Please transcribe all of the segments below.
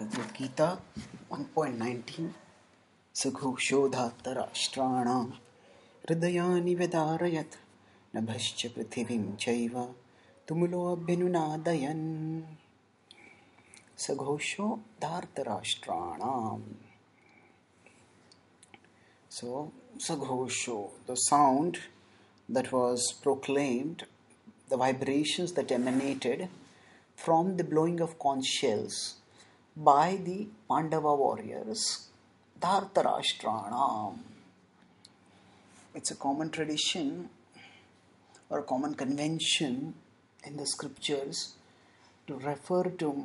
Bhagavad Gita 1.19 Sughoshodhatarashtrāṇāṃ Hridayāni Vedarayat Nabhascha Prithivim Chaiva Tumulo Abhinunadayan Sughoshodhatarashtrāṇāṃ. So, Sughosho, the sound that was proclaimed, the vibrations that emanated from the blowing of conch shells by the Pandava warriors, Dhartarashtrāṇāṃ. It's a common tradition or a common convention in the scriptures to refer to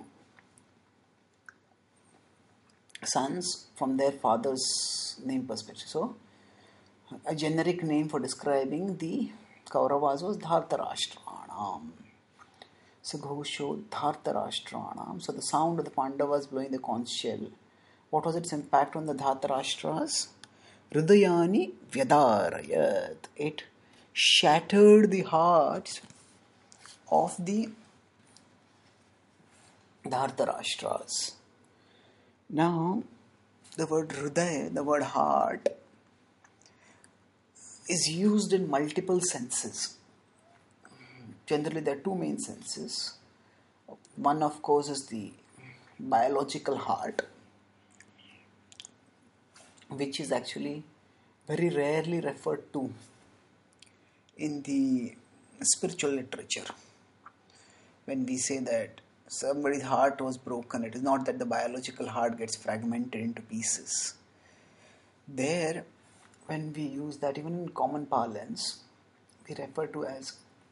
sons from their father's name perspective. So, a generic name for describing the Kauravas was Dhartarashtrāṇāṃ. Sughosho Dhartarashtrāṇāṃ. So the sound of the Pandavas blowing the conch shell, what was its impact on the Dhartarashtras? Hridayāni Vyadarayat. It shattered the hearts of the Dhartarashtras. Now, the word Hridaya, the word heart, is used in multiple senses. Generally, there are two main senses. One, of course, is the biological heart, which is actually very rarely referred to in the spiritual literature. When we say that somebody's heart was broken, it is not that the biological heart gets fragmented into pieces. There, when we use that, even in common parlance, we refer to as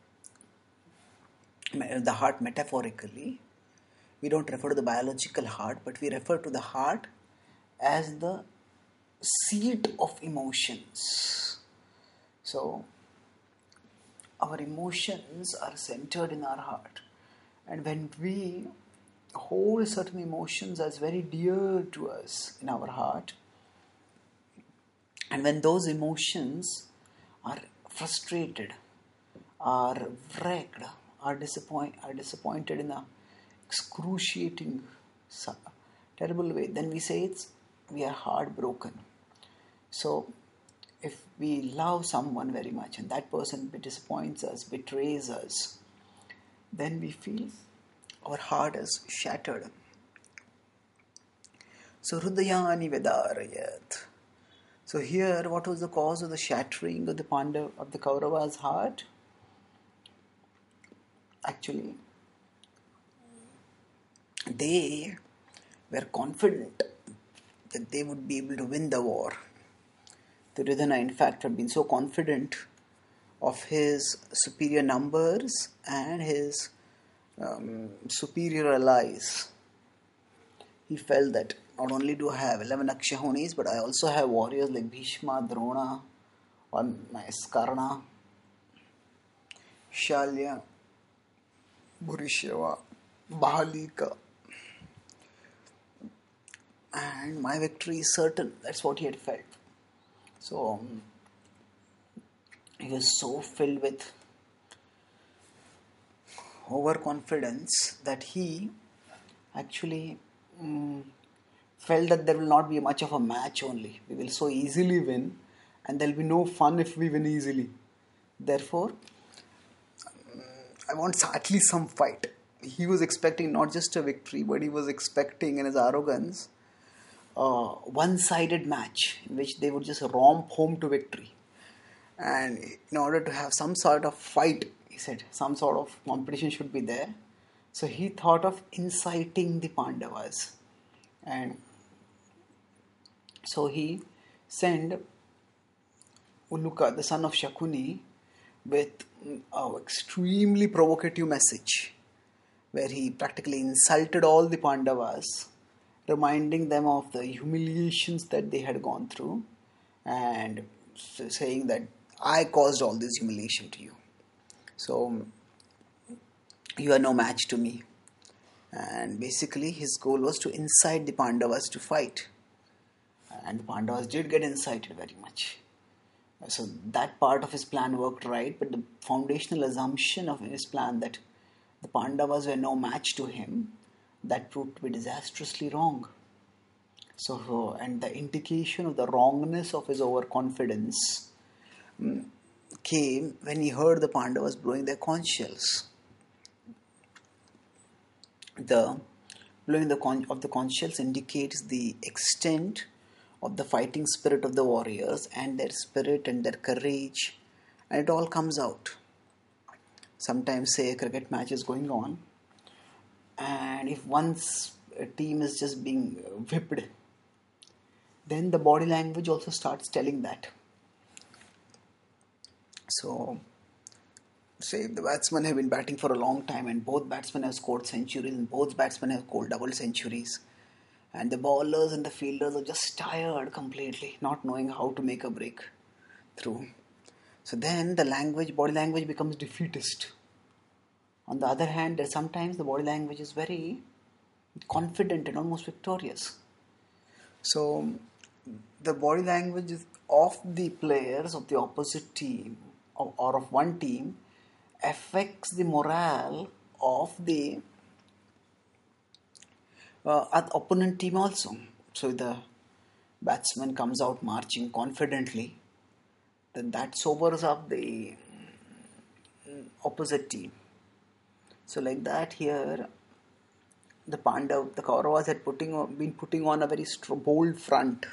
the heart metaphorically. We don't refer to the biological heart, but we refer to the heart as the seat of emotions. So, our emotions are centered in our heart. And when we hold certain emotions as very dear to us in our heart, and when those emotions are frustrated, are wrecked, are disappointed in a excruciating, terrible way, then we say we are heartbroken. So, if we love someone very much and that person disappoints us, betrays us, then we feel our heart is shattered. So, Hridayāni Vedarayat. So here, what was the cause of the shattering of the Kauravas' heart? Actually, they were confident that they would be able to win the war. Duryodhana, in fact, had been so confident of his superior numbers and his superior allies. He felt that not only do I have 11 Akshahunis, but I also have warriors like Bhishma, Drona, Karna, Shalya, Bhurishrava, Bahalika, and my victory is certain. That's what he had felt. So he was so filled with overconfidence that he actually felt that there will not be much of a match only. We will so easily win, and there will be no fun if we win easily. Therefore, I want at least some fight. He was expecting not just a victory, but he was expecting in his arrogance a one-sided match in which they would just romp home to victory. And in order to have some sort of fight, he said, some sort of competition should be there. So he thought of inciting the Pandavas. And so he sent Uluka, the son of Shakuni, with an extremely provocative message where he practically insulted all the Pandavas, reminding them of the humiliations that they had gone through and saying that I caused all this humiliation to you. So, you are no match to me. And basically his goal was to incite the Pandavas to fight. And the Pandavas did get incited very much. So that part of his plan worked right, but the foundational assumption of his plan that the Pandavas were no match to him that proved to be disastrously wrong. So, and the indication of the wrongness of his overconfidence came when he heard the Pandavas blowing their conch shells. The blowing of the conch shells indicates the extent of the fighting spirit of the warriors and their spirit and their courage, and it all comes out. Sometimes, say, a cricket match is going on, and if one's team is just being whipped, then the body language also starts telling that. So, say the batsmen have been batting for a long time and both batsmen have scored centuries and both batsmen have scored double centuries, and the bowlers and the fielders are just tired completely, not knowing how to make a break through. So then the body language becomes defeatist. On the other hand, sometimes the body language is very confident and almost victorious. So the body language of the players of the opposite team or of one team affects the morale of the opponent team also. So if the batsman comes out marching confidently, then that sobers up the opposite team. So like that here, the Kauravas had been putting on a very bold front.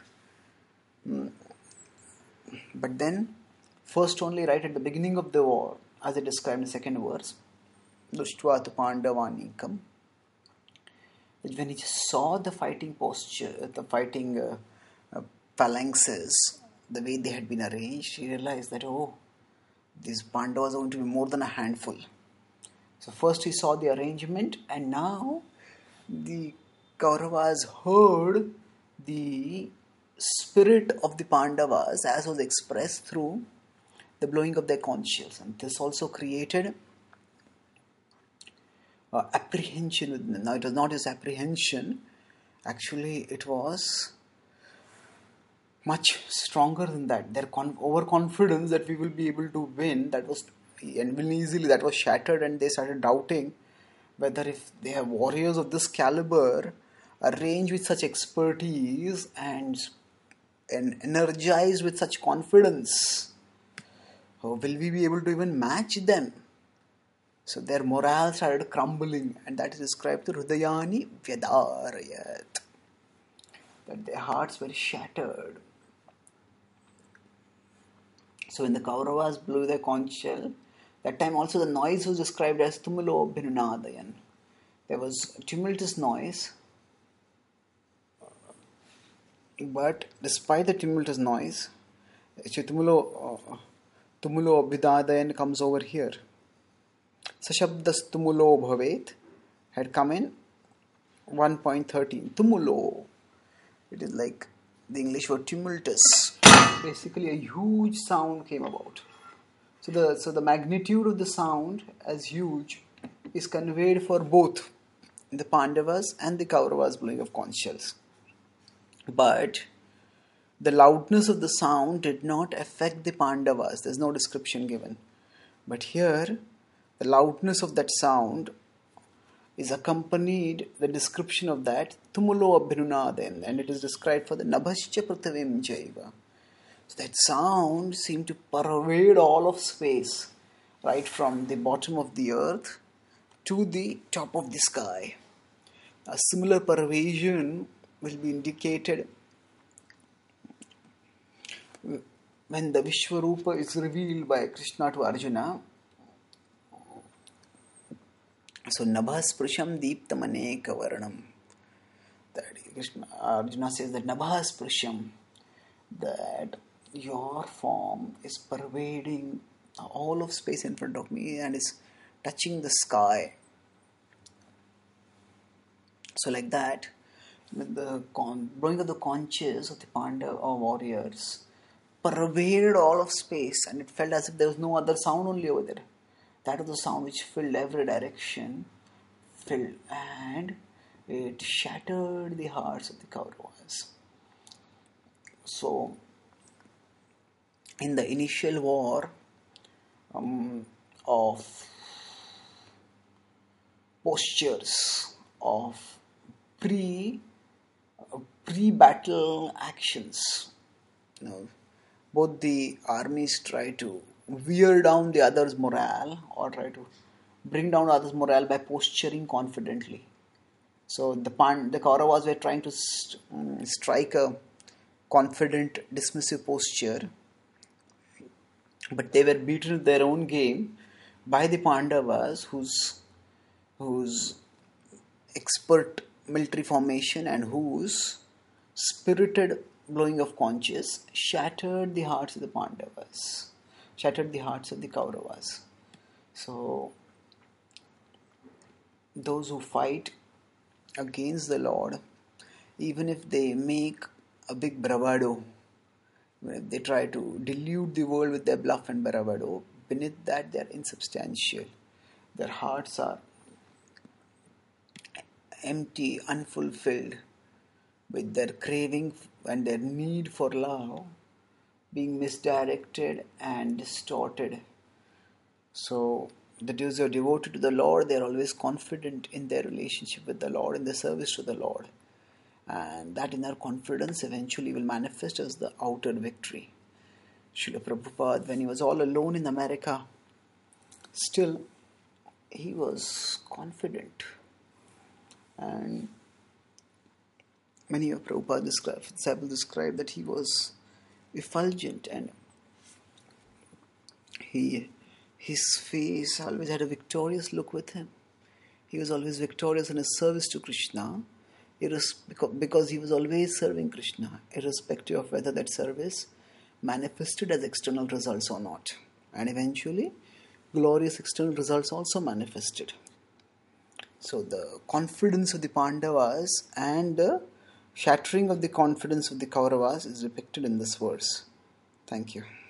But then, first only right at the beginning of the war, as it described in the second verse, Dushtva tu Pandavanikam, when he just saw the fighting posture, the fighting phalanxes, the way they had been arranged, he realized that, these Pandavas are going to be more than a handful. So first he saw the arrangement, and now the Kauravas heard the spirit of the Pandavas as was expressed through the blowing of their conch shells, and this also created apprehension within them. Now it was not just apprehension, actually it was much stronger than that. Their overconfidence that we will be able to win, that was shattered, and they started doubting whether if they have warriors of this caliber arranged with such expertise and energized with such confidence, will we be able to even match them? So their morale started crumbling, and that is described to Hridayani Vyadarayat, that their hearts were shattered. So when the Kauravas blew their conch shell, that time also the noise was described as Tumulo Bhinunadayan. There was a tumultuous noise, but despite the tumultuous noise, Tumulo Abhidadayan comes over here. Sashabdas Tumulo Bhavet had come in 1.13. Tumulo. It is like the English word tumultuous. Basically a huge sound came about. So the magnitude of the sound as huge is conveyed for both the Pandavas and the Kauravas blowing of conch shells. But the loudness of the sound did not affect the Pandavas. There's no description given. But here, the loudness of that sound is accompanied, the description of that, Tumulo Abhinunaden, and it is described for the Nabhascha Prithvim Jaiva. So that sound seemed to pervade all of space, right from the bottom of the earth to the top of the sky. A similar pervasion will be indicated when the Vishwarupa is revealed by Krishna to Arjuna. So Nabhasprusham Deeptamane Kavarnam. Arjuna says that Nabhasprusham, that your form is pervading all of space in front of me and is touching the sky. So like that, the blowing of the conches of the Pandava warriors pervaded all of space, and it felt as if there was no other sound only over there. That was the sound which filled every direction, and it shattered the hearts of the Kauravas. So, in the initial war of postures, of pre pre-battle actions. You know, both the armies try to wear down the other's morale or try to bring down others' morale by posturing confidently. So the Kauravas were trying to strike a confident, dismissive posture, but they were beaten in their own game by the Pandavas, whose expert military formation and whose spirited blowing of conches shattered the hearts of the Pandavas, shattered the hearts of the Kauravas. So those who fight against the Lord, even if they make a big bravado, if they try to delude the world with their bluff and bravado, beneath that they are insubstantial. Their hearts are empty, unfulfilled, with their craving and their need for love being misdirected and distorted. So those who are devoted to the Lord, they are always confident in their relationship with the Lord, in their service to the Lord. And that inner confidence eventually will manifest as the outer victory. Srila Prabhupada, when he was all alone in America, still he was confident. And many of Prabhupada's disciples describe that he was effulgent and his face always had a victorious look with him. He was always victorious in his service to Krishna, because he was always serving Krishna, irrespective of whether that service manifested as external results or not. And eventually, glorious external results also manifested. So the confidence of the Pandavas and the shattering of the confidence of the Kauravas is depicted in this verse. Thank you.